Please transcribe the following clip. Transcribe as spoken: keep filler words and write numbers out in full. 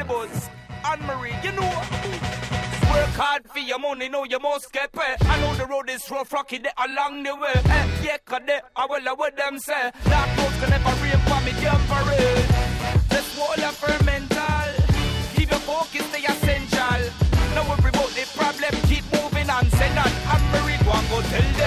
buzz. Anne-Marie, you know. Work hard for your money, know you must get paid. I know the road is rough, rocky there along the way. Eh, yeah, cause they, I will know what them say. Dark roads can never rain for me, jump for it. Just wall up for mental. Keep your focus, stay essential. Now worry about the problem, keep moving on. Send on Anne-Marie, go and go tell them.